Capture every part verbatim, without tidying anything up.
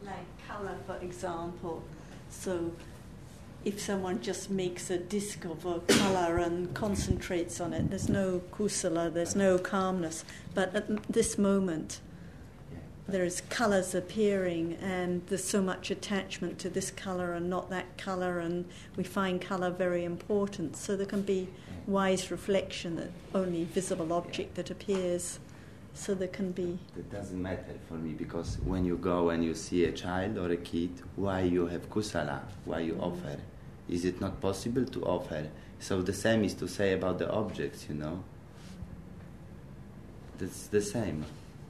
Like colour, for example. So if someone just makes a disc of a colour and concentrates on it, there's no kusala, there's no calmness. But at this moment, there's colours appearing and there's so much attachment to this colour and not that colour, and we find colour very important. So there can be wise reflection that only visible object that appears. So there can be... That doesn't matter for me, because when you go and you see a child or a kid, why you have kusala, why you mm-hmm. offer? Is it not possible to offer? So the same is to say about the objects, you know. That's the same.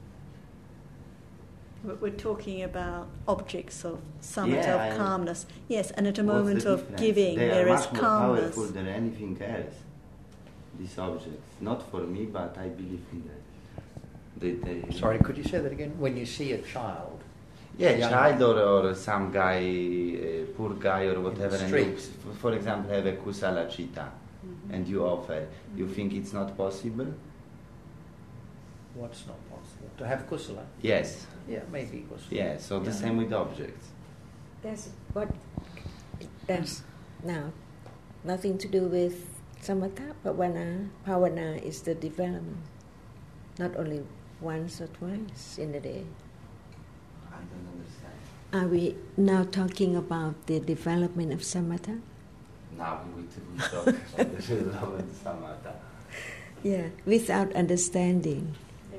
We're talking about objects of samatha, yeah, of calmness. Yes, and at a What's moment the of difference? giving, they there are is much more calmness. Powerful than anything else. These objects, not for me, but I believe in that. They, they Sorry, could you say that again? When you see a child, yeah, a child or, or some guy, uh, poor guy or whatever, and you, for example, have a kusala chitta, mm-hmm. and you offer, mm-hmm. you think it's not possible? What's not possible? To have kusala? Yes. Yeah, maybe kusala. Yeah, so the yeah. same with objects. That's what, that's now nothing to do with samatha, bhavana. Bhavana is the development, not only once or twice in a day. I don't understand. Are we now talking about the development of samatha? Now we will talk about the development of samatha. Yeah, without understanding,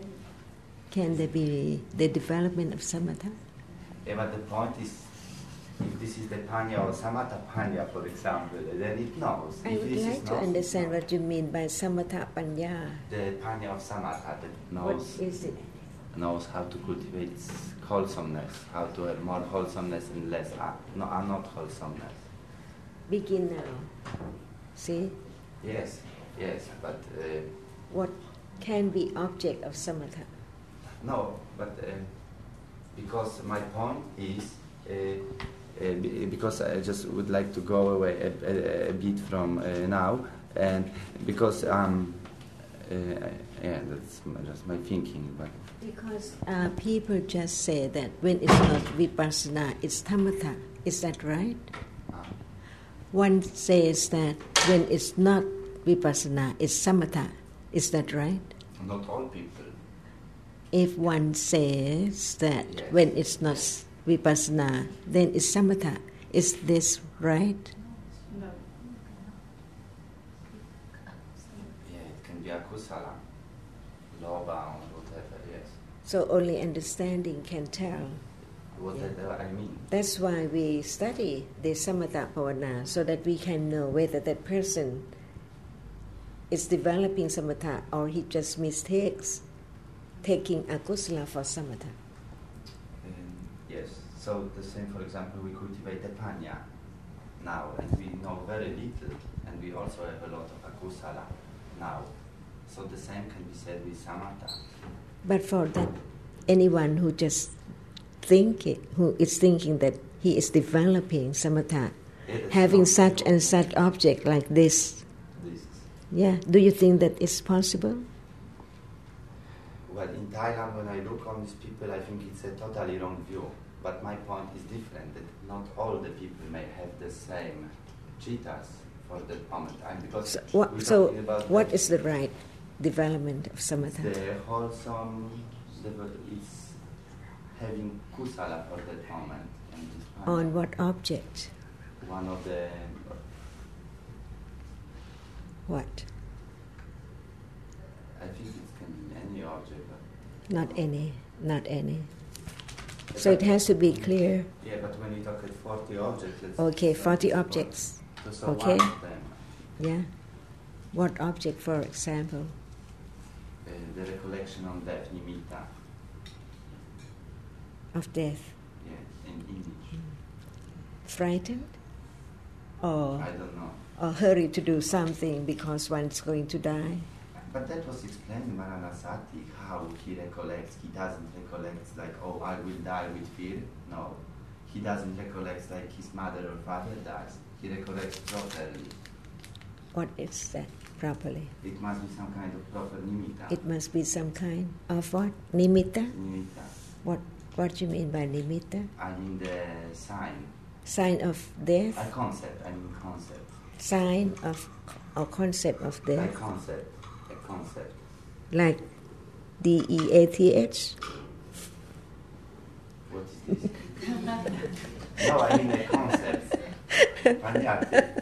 can there be the development of samatha? Yeah, but the point is, if this is the panya or samatha panya, for example, then it knows. I if would this like is to not, understand what you mean by samatha panya. The panya of samatha that knows, What is it? knows how to cultivate wholesomeness, how to have more wholesomeness and less uh, no, uh, not wholesomeness. Begin now. See? Yes, yes, but... Uh, what can be object of samatha? No, but uh, because my point is, uh, uh, because I just would like to go away a, a, a bit from uh, now, and because um, uh, yeah, that's my, just my thinking. But because uh, people just say that when it's not vipassana, it's tamatha. Is that right? Ah. One says that when it's not vipassana, it's samatha. Is that right? Not all people. If one says that yes. when it's not vipassana, then it's samatha. Is this right? No. Yeah, it can be a kusala, lobha or whatever, yes. So only understanding can tell. Whatever yeah. I mean. That's why we study the samatha bhavana, so that we can know whether that person is developing samatha or he just mistakes taking akusala for samatha. Um, yes, so the same, for example, we cultivate the panya now, and we know very little, and we also have a lot of akusala now. So the same can be said with samatha. But for that, anyone who just think it, who is thinking that he is developing samatha, yeah, having such and such object like this, this. Yeah, do you think that it's possible? Well, in Thailand, when I look on these people, I think it's a totally wrong view. But my point is different, that not all the people may have the same chittas for that moment. And because so what, so what is the right development of samatha? The wholesome, it's having kusala for that moment. And on what object? One of the... What? I think it can be any object. Not any, not any. So it has to be clear. Yeah, but when you talk at forty objects... Let's okay, forty objects. So okay. One of them. Yeah. What object, for example? Uh, the recollection on death, nimitta. Of death? Yeah, an image. Mm. Frightened? Or, I don't know. Or hurry to do something because one's going to die? But that was explained in Maranasati, how he recollects. He doesn't recollect like, oh, I will die with fear. No. He doesn't recollect like his mother or father dies. He recollects properly. What is that, properly? It must be some kind of proper nimitta. It must be some kind of what? Nimitta? Nimitta. What What do you mean by nimitta? I mean the sign. Sign of death? A concept, I mean concept. Sign of or concept of A death? concept, a concept. Like D E A T H? What is this? No, I mean a concept. Panyati.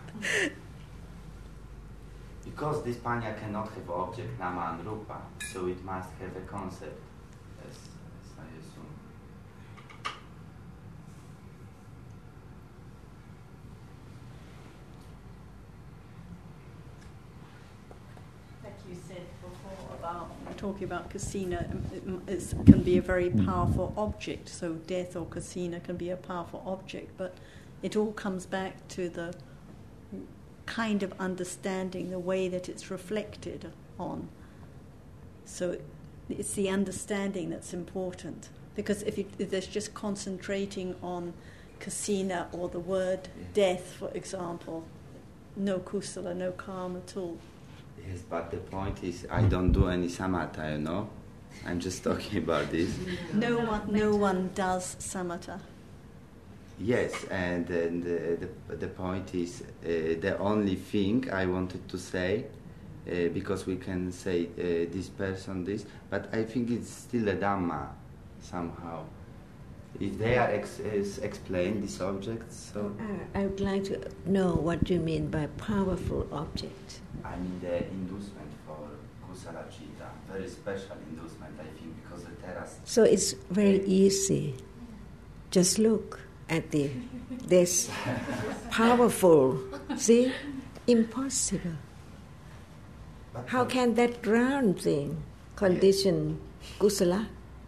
Because this panya cannot have object, nama and rupa, so it must have a concept, as, as I assume. Like you said before about talking about kasina, it can be a very powerful object. So death or kasina can be a powerful object, but it all comes back to the kind of understanding, the way that it's reflected on. So it's the understanding that's important. Because if, you, if there's just concentrating on kasina or the word death, for example, no kusala, no karma at all. Yes, but the point is, I don't do any samatha, you know. I'm just talking about this. No one, no one does samatha. Yes, and, and uh, the the point is uh, the only thing I wanted to say, uh, because we can say uh, this person this, but I think it's still a dhamma somehow. If they are ex- is explained these objects, so Uh, I would like to know what you mean by powerful object. I mean the inducement for kusala chitta, very special inducement, I think, because the terrace. So it's very easy. Just look at the this powerful, see, impossible. But How for- can that ground thing condition kusala?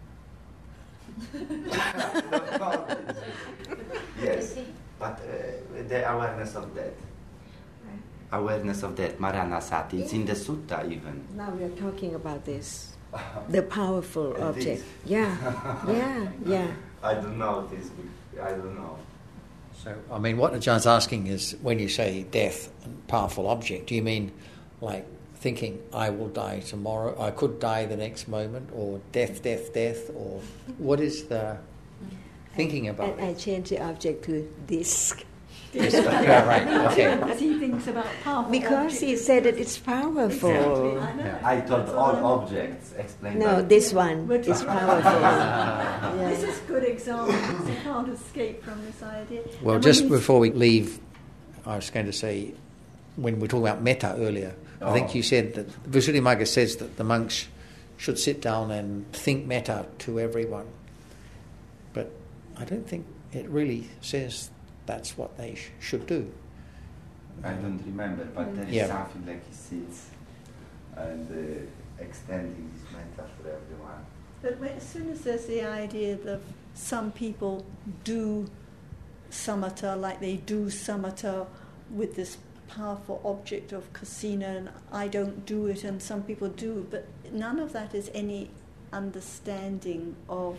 Yes, but uh, the awareness of that. Awareness of that, Maranasati, it's in the sutta even. Now we are talking about this, the powerful It object. is. Yeah, yeah, yeah. I don't know this, I don't know. So, I mean, what Ajah's asking is, when you say death and powerful object, do you mean like thinking, I will die tomorrow, I could die the next moment, or death, death, death, or what is the thinking about And I it? change the object to disc. Yeah, right, okay. As he thinks about powerful Because objects. he said that it's powerful. Exactly, I know. Yeah. I thought all objects explained No, that. this one We're is talking- powerful. This Yeah. is good example because you can't escape from this idea. Well, And when just he's- before we leave, I was going to say, when we were talking about metta earlier, I think Oh. you said that Visuddhimagga says that the monks should sit down and think metta to everyone. But I don't think it really says that's what they sh- should do. I don't remember, but there is Yeah. something like he sits and uh, extending this metta for everyone. But when, as soon as there's the idea that some people do samatha, like they do samatha with this powerful object of kasina, and I don't do it, and some people do, but none of that is any understanding of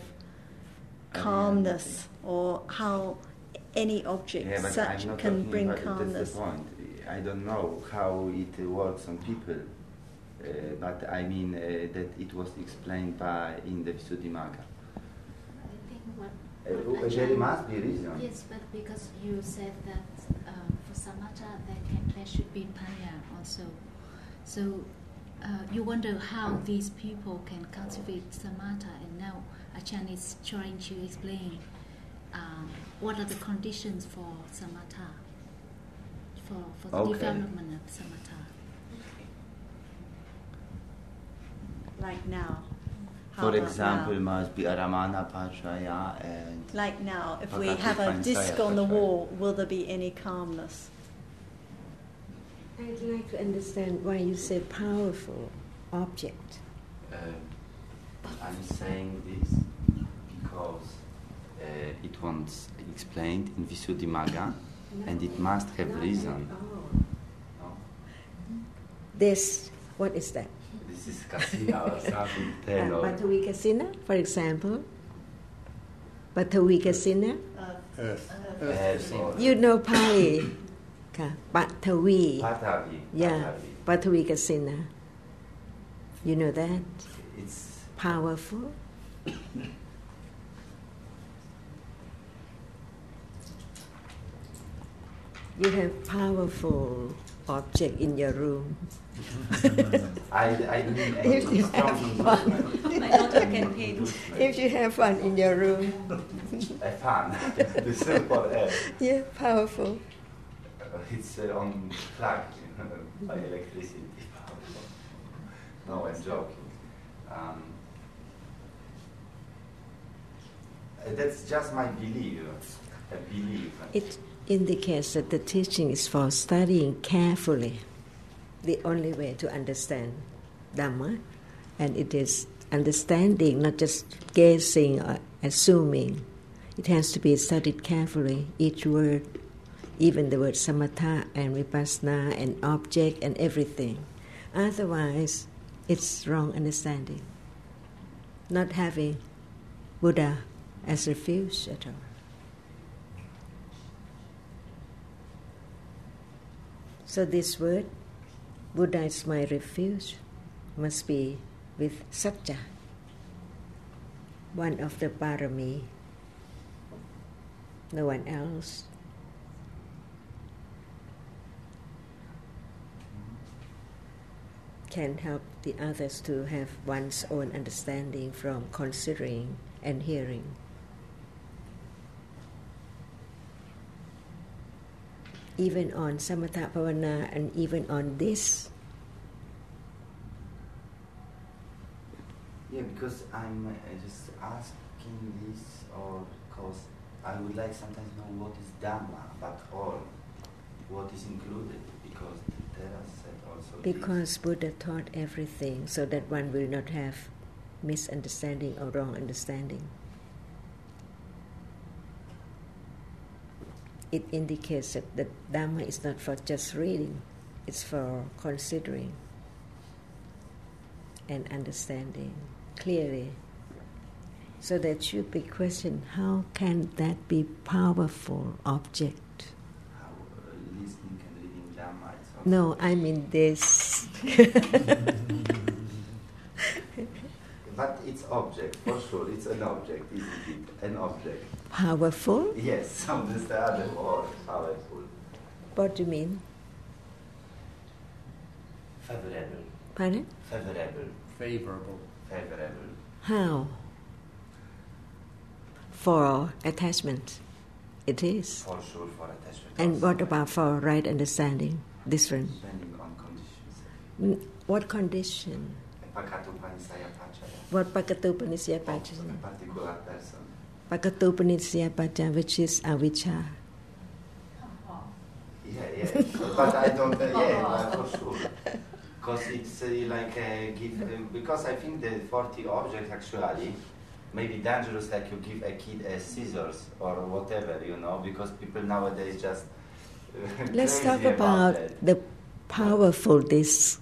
calmness or how any object Yeah, but such I'm not can talking bring about it, calmness. that's the point. I don't know how it works on people, uh, but I mean uh, that it was explained by in the Visuddhimagga. I think what, Uh, what uh, there Ajahn- must be a reason. Yes, but because you said that um, for samatha there can there should be panya also. So uh, you wonder how these people can cultivate samatha, and now Ajahn is trying to explain um, what are the conditions for samatha, for for the Okay. development of samatha. Like now. How For about example, now? must be Aramana Pachaya and Like now, if we Bhagavad have a Gita disc Saya on the Pachaya. wall, will there be any calmness? I'd like to understand why you say powerful object. Um, I'm saying this because uh, it was explained in Visuddhimagga and it must have reason. No? This, what is that? This is Kasina or something. Ten Uh, or Bhattavika for example. Bhattavika Uh, Earth. Earth or You know Pali. Ka, Bhattavi. Patavi. Yeah, Patavi. Bhattavika You know that? It's Powerful. You have powerful object in your room. I, I need If you a strong have inducement. My daughter can paint. If you have one in your room, A fan, the simple air. yeah, powerful. Uh, It's uh, on plug by electricity. No, I'm joking. Um, uh, that's just my belief. A belief. It indicates that the teaching is for studying carefully, the only way to understand Dhamma, and it is understanding, not just guessing or assuming. It has to be studied carefully, each word, even the word samatha and vipassana and object and everything. Otherwise, it's wrong understanding. Not having Buddha as refuge at all. So this word, Buddha is my refuge, must be with satya, one of the parami, no one else. Can help the others to have one's own understanding from considering and hearing. Even on samatha bhavana and even on this. Yeah, because I'm uh, just asking this, or because I would like sometimes know what is Dhamma, but all, what is included, because Thera said also Because Buddha taught everything so that one will not have misunderstanding or wrong understanding. It indicates that the Dhamma is not for just reading, it's for considering and understanding clearly. So there should be question, how can that be powerful object? how uh, listening and reading Dhamma is also No, I mean this. But it's object, for sure, it's an object, isn't it? An object. Powerful? Yes, so that's the other word, powerful. What do you mean? Favorable. Pardon? Favorable. Favorable. Favorable. How? For attachment, it is. For sure, for attachment. And also, what about for right understanding? Different. depending on conditions. Mm, What condition? Pakatupanisaya Pachaya. What Pakatupanisya Of Pacha? a particular person. Pakatupanisya Pacha, which is avijja. Yeah, yeah. But I don't, uh, yeah, but for sure. Because it's uh, like a give, uh, because I think the forty objects actually may be dangerous, like you give a kid a scissors or whatever, you know, because people nowadays just uh, Let's crazy talk about that. the powerful this.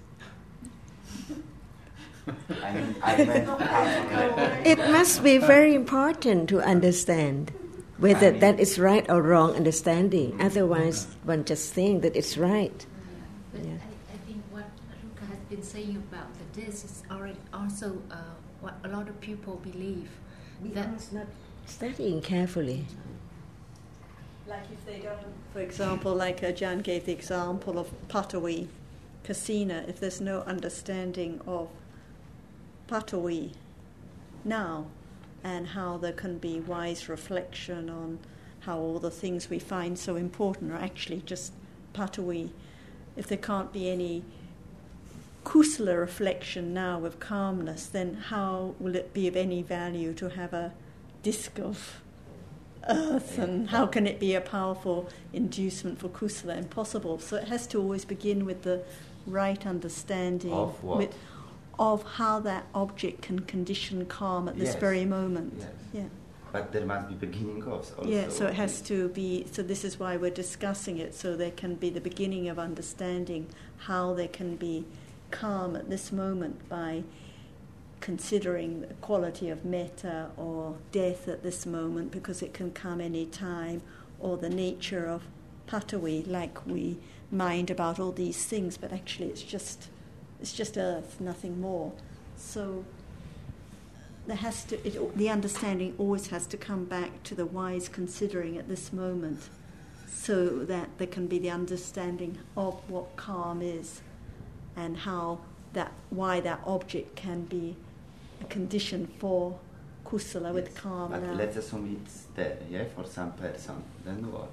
I mean, I meant powerful. It must be very important to understand whether I mean- that is right or wrong understanding. Otherwise, one just think that it's right. But Yeah. I, I think what Ruka has been saying about the this is already also uh, what a lot of people believe. That Because not studying carefully. Like if they don't, for example, like uh, Jan gave the example of Patawi, Kasina, if there's no understanding of Patawi now, and how there can be wise reflection on how all the things we find so important are actually just Patawi. If there can't be any kusala reflection now of calmness, then how will it be of any value to have a disc of earth, and how can it be a powerful inducement for kusala? Impossible. So it has to always begin with the right understanding Of what? with, of how that object can condition calm at this Yes. very moment. Yes. Yeah. But there must be beginning of also. Yeah, so it has to be, so this is why we're discussing it, so there can be the beginning of understanding how there can be calm at this moment by considering the quality of metta or death at this moment, because it can come any time, or the nature of patawi, like we mind about all these things, but actually it's just it's just earth, nothing more. So there has to it, the understanding always has to come back to the wise considering at this moment so that there can be the understanding of what calm is and how that why that object can be a condition for kusala, yes, with calm. But now. Let's assume it's there, yeah, for some person. Then what?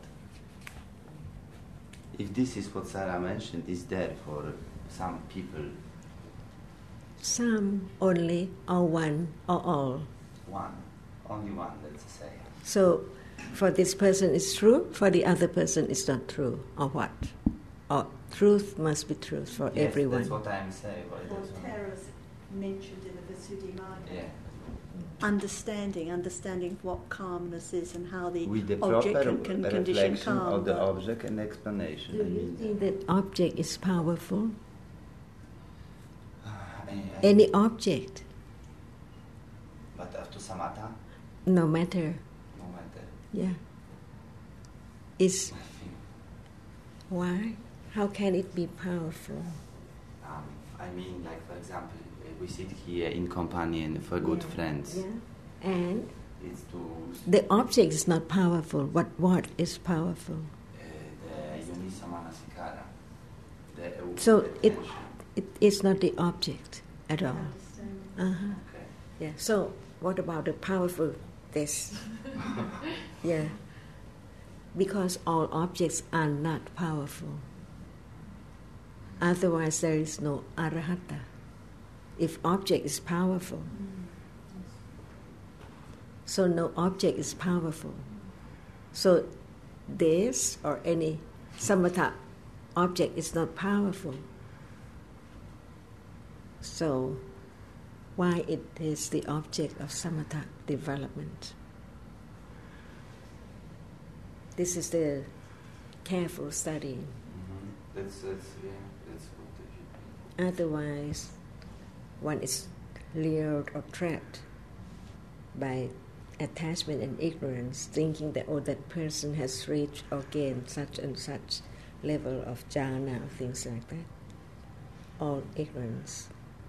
If this is what Sarah mentioned, is there for some people? Some only, or one, or all. One, only one, let's say. So, for this person it's true, for the other person it's not true, or what? Or truth must be truth for yes, everyone. That's what I'm saying. Voltaire's mentioned in the Visuddhimagga. Yeah. Understanding, understanding what calmness is and how the, With the object proper can, can condition reflection calm. of the object and explanation. Do I you mean, think that object is powerful? I, I, Any object, but after samatha, no matter, no matter. yeah, is I think. why? How can it be powerful? Um, I mean, like for example, uh, we sit here in companion for good Yeah. friends. Yeah. And It's to the object is not powerful. What what is powerful? uh, the Yonisa Manasikara. The So it attention. it is not the object at all. Understanding. Uh-huh. Okay. Yeah. So what about the powerful this? Yeah. Because all objects are not powerful. Otherwise there is no arahata. If object is powerful, so no object is powerful. So this or any samatha object is not powerful. So why it is the object of samatha development? This is the careful study. Mm-hmm. That's that's yeah. That's what the Otherwise, one is lured or trapped by attachment and ignorance, thinking that oh, that person has reached or gained such and such level of jhana or things like that. All ignorance,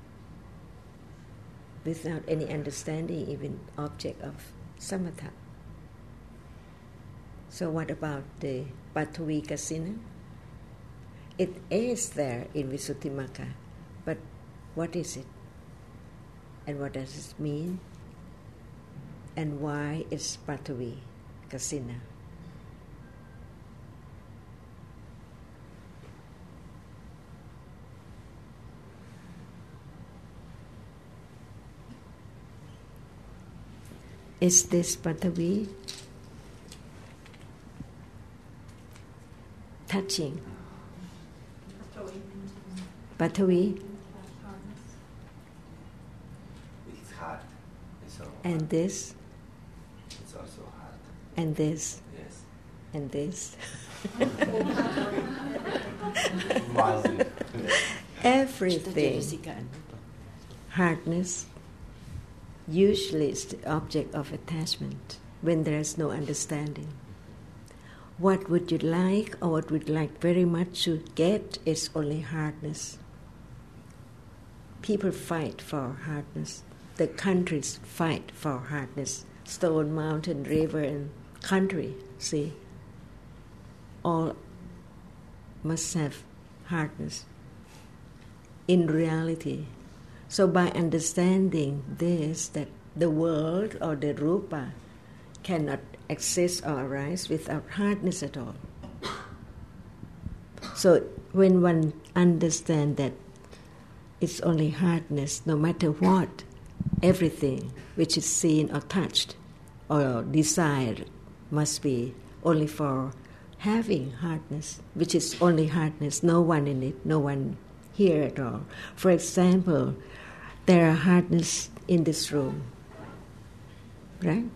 without any understanding, even object of samatha. So what about the Patavi Kasina? It is there in Visuddhimagga, but what is it? And what does it mean? And why is Patavi Kasina? Is this Patavi touching? Patavi it's hard. It's so and this it's also hard. and this Yes. and this. Massive. Everything. Hardness usually is the object of attachment when there is no understanding. What would you like or what would you like very much to get is only hardness. People fight for hardness. The countries fight for hardness. Stone, mountain, river, and country, see, all must have hardness in reality. So by understanding this, that the world or the rupa cannot exist or arise without hardness at all. So when one understands that it's only hardness, no matter what, everything which is seen or touched or desired must be only for having hardness, which is only hardness, no one in it, no one here at all. For example, there are hardness in this room, right?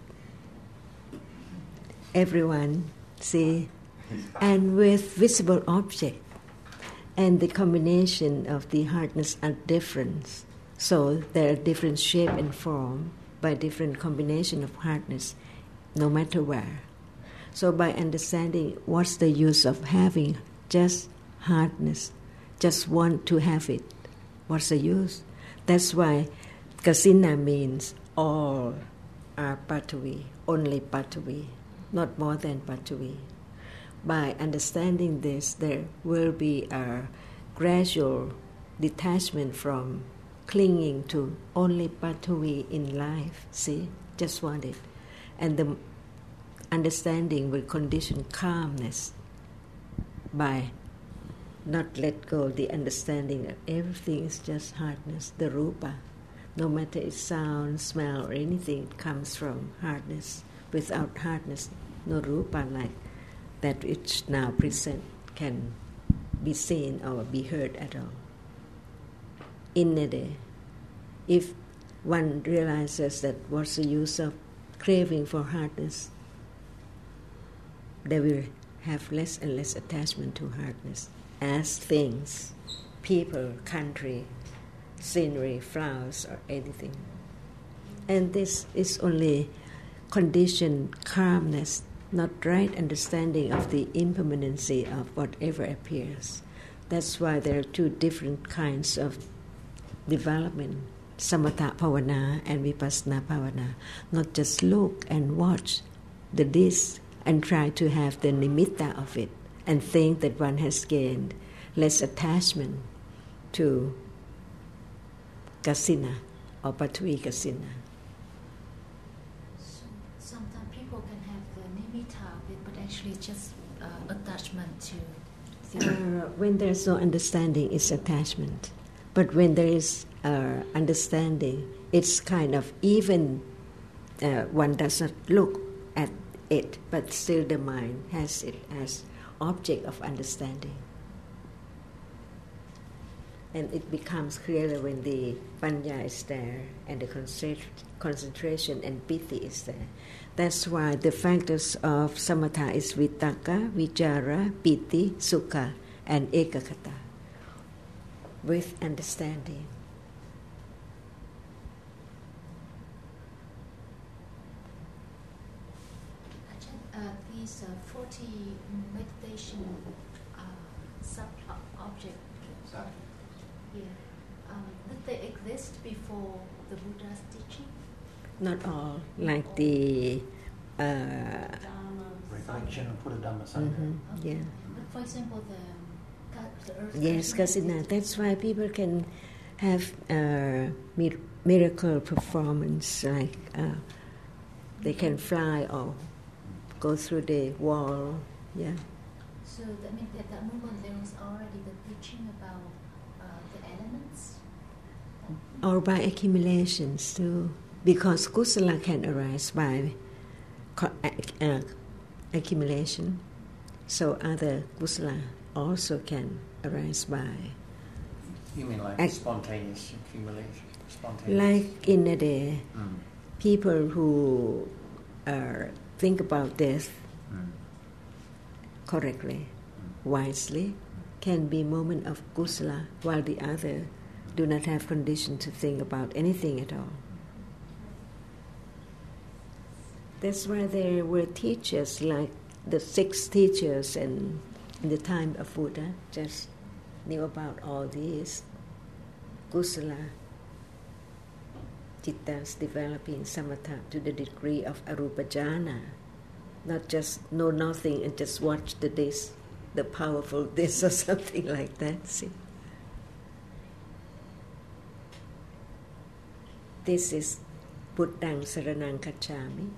Everyone see, and with visible object, and the combination of the hardness are different. So there are different shape and form by different combination of hardness, no matter where. So by understanding what's the use of having just hardness, just want to have it, what's the use? That's why Kasina means all are Patavi, only Patavi, not more than Patavi. by understanding this, there will be a gradual detachment from clinging to only Patavi in life. See, just want it. And the understanding will condition calmness by not let go the understanding that everything is just hardness, the rupa. No matter it's sound, smell, or anything, it comes from hardness. Without hardness, no rupa like that which now present can be seen or be heard at all. In a day, if one realizes that what's the use of craving for hardness, they will have less and less attachment to hardness as things, people, country, scenery, flowers, or anything. And this is only conditioned calmness, not right understanding of the impermanency of whatever appears. That's why there are two different kinds of development, samatha bhavana and vipassana bhavana. Not just look and watch the this and try to have the nimitta of it and think that one has gained less attachment to kasina or patwi kasina. So, sometimes people can have the nimitta of it, but actually just uh, attachment to the... Uh, when there's no understanding, it's attachment. But when there is uh, understanding, it's kind of even uh, one does not look at it, but still the mind has it as object of understanding. And it becomes clearer when the panya is there and the concentra- concentration and piti is there. That's why the factors of samatha is vitaka, vichara, piti, sukha, and ekakata, with understanding. Uh, these uh, forty meditation uh, sub-objects, yeah, um, did they exist before the Buddha's teaching? Not all, like the uh, Recollection of Buddha Dhamma Sangha. mm-hmm, yeah. But for example, the, ka- the earth. Yes, kasina. That's why people can have uh, mir- miracle performance, like uh, they can fly or go through the wall. Yeah. So that means at that moment there was already the teaching about uh, the elements. Or by accumulations too, because kusala can arise by co- uh, accumulation, so other kusala also can arise by. You mean like Ac- spontaneous accumulation? Spontaneous. Like in a day, Mm. people who uh, think about death Mm. correctly, wisely, can be moment of kusala, while the other do not have condition to think about anything at all. That's why there were teachers like the six teachers, and in the time of Buddha just knew about all these kusala chittas developing samatha to the degree of arupa jhana, not just know nothing and just watch the this, the powerful this or something like that. See, this is Buddhaṃ Saraṇaṃ Gacchāmi.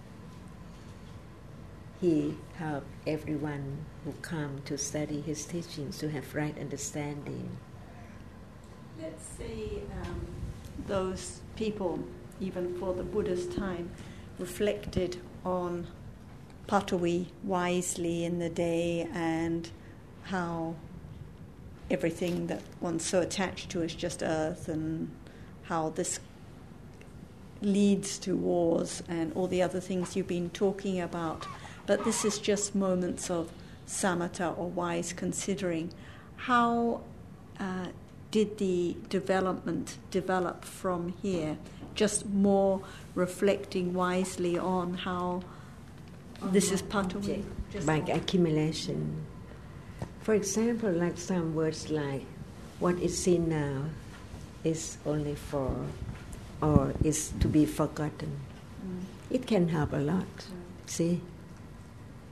He helped everyone who come to study his teachings to have right understanding. Let's say um, those people, even for the Buddha's time, reflected on Patavi wisely in the day and how everything that one's so attached to is just earth, and how this leads to wars and all the other things you've been talking about. But this is just moments of samatha or wise considering. How uh, did the development develop from here? Just more reflecting wisely on how on this is Patavi. By accumulation. For example, like some words like, what is seen now is only for, or is to be forgotten. Mm. It can help a lot. Mm. See?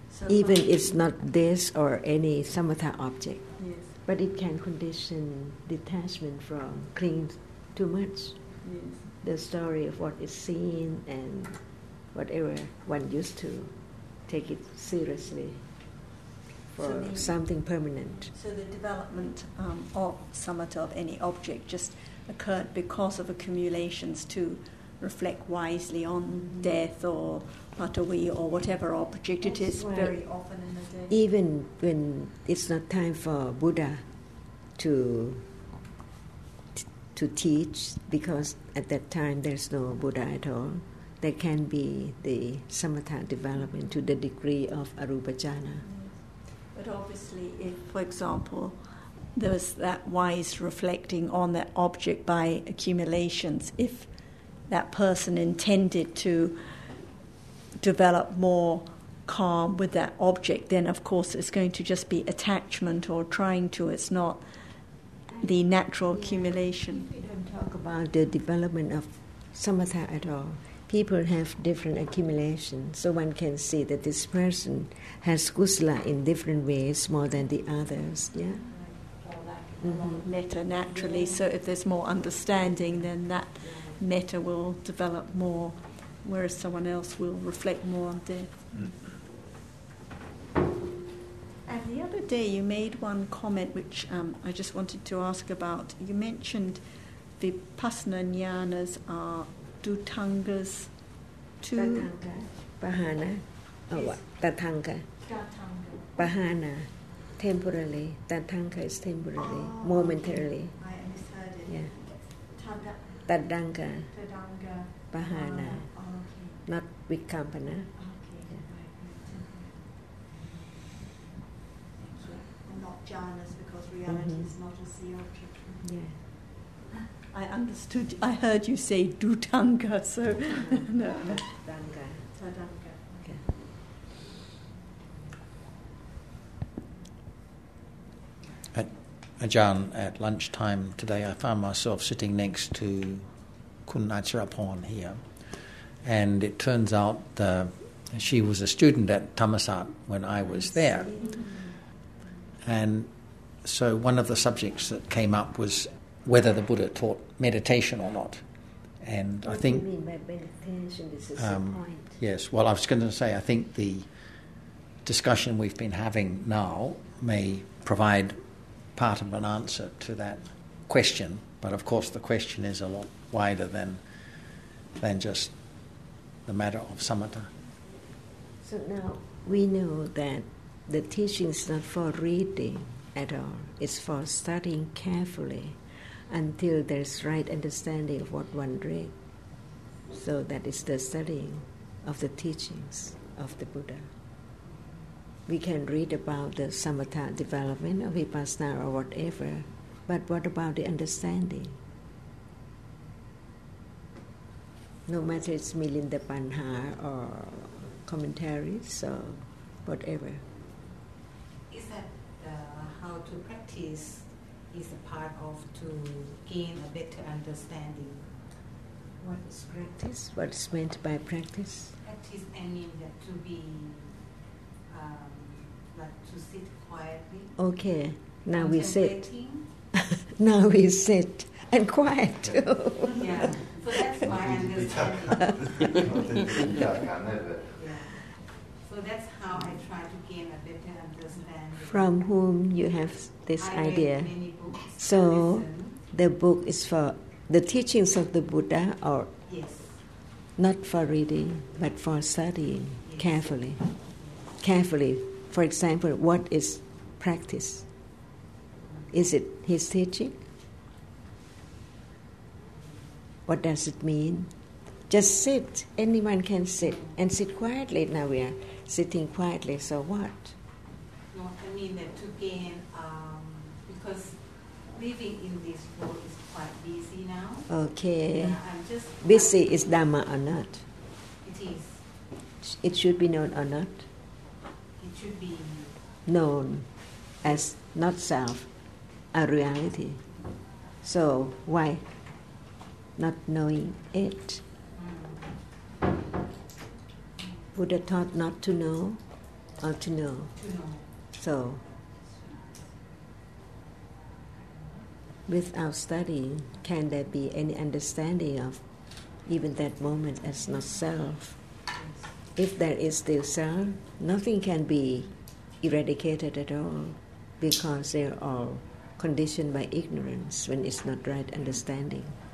So even from- it's not this or any samatha object, Yes. but it can condition detachment from clinging too much. Yes. The story of what is seen and whatever one used to take it seriously for So the- something permanent. So the development um, of samatha of any object just occurred because of accumulations to reflect wisely on Mm-hmm. death or patawi or whatever object it That's is right. very often in the day. Even when it's not time for Buddha to to teach, because at that time there's no Buddha at all, there can be the samatha development to the degree of arupajana. But obviously, if, for example, there was that wise reflecting on that object by accumulations, if that person intended to develop more calm with that object, then of course it's going to just be attachment or trying to, it's not the natural accumulation. We don't talk about the development of samatha at all. People have different accumulations, so one can see that this person has kusala in different ways more than the others. Yeah. Mm-hmm. Metta naturally, so if there's more understanding, then that metta will develop more, whereas someone else will reflect more on death. And the other day you made one comment which um, I just wanted to ask about. You mentioned Vipassana jnanas are dutangas to... Tatanga, Pahana, oh, what? Tatanga, Pahana, temporarily. Tatanga is temporarily, Oh, momentarily. I misheard it. Yeah. Tanga, Tadanga, Tadanga, Pahana, Oh, okay. not Vikampana. Okay, Yeah. right, right. Thank you. And not jhanas, because reality Mhm. is not as the object. Yeah. I understood, I heard you say dutanga, so no, no. Tadanga. Tadanga. Okay. At Ajahn, at lunchtime today, I found myself sitting next to Kun Acharapon here, and it turns out uh, she was a student at Thammasat when I was there. And so one of the subjects that came up was whether the Buddha taught meditation or not. And I What think... do you mean by meditation? This is Um, the point. Yes, well, I was going to say, I think the discussion we've been having now may provide part of an answer to that question, but of course the question is a lot wider than than just the matter of samatha. So now we know that the teaching is not for reading at all. It's for studying carefully until there's right understanding of what one read. So that is the studying of the teachings of the Buddha. We can read about the samatha development of vipassana or whatever, but what about the understanding? No matter it's Milinda Panha or commentaries or whatever. Is that uh, how to practice is a part of to gain a better understanding? What is practice? What is meant by practice? Practice, I mean that to be, um, like to sit quietly. Okay, now we sit. contemplating. Now we sit and quiet too. Yeah, so that's my understanding. Yeah. So that's how I try to gain a better understanding. From whom you have this I read idea? many books. So listen. the book is for the teachings of the Buddha, or Yes. not for reading, but for studying Yes. carefully. Carefully. For example, what is practice? Is it his teaching? What does it mean? Just sit. Anyone can sit. And sit quietly. Now we are sitting quietly, so what? No, I mean that to gain, um, because living in this world is quite busy now. Okay. Yeah, I'm just Busy is Dhamma or not? It is. It should be known or not? It should be. Known as not self, a reality. So why not knowing it? Mm. Buddha taught not to know. or to know. To know. So, without studying, can there be any understanding of even that moment as not self? If there is still self, nothing can be eradicated at all, because they're all conditioned by ignorance when it's not right understanding.